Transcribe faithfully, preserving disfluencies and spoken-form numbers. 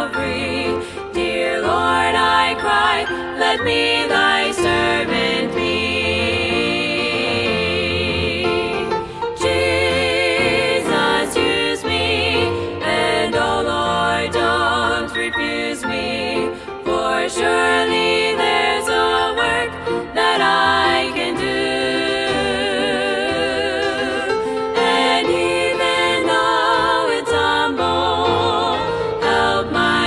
Calvary. Dear Lord, I cry, let me thy servant be. Jesus, use me, and oh Lord, don't refuse me.